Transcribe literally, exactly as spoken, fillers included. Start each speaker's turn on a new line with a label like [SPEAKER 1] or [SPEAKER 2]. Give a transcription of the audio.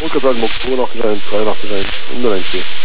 [SPEAKER 1] wollte gerade sagen, im Oktober noch rein, drei nach rein, um nur eins hier.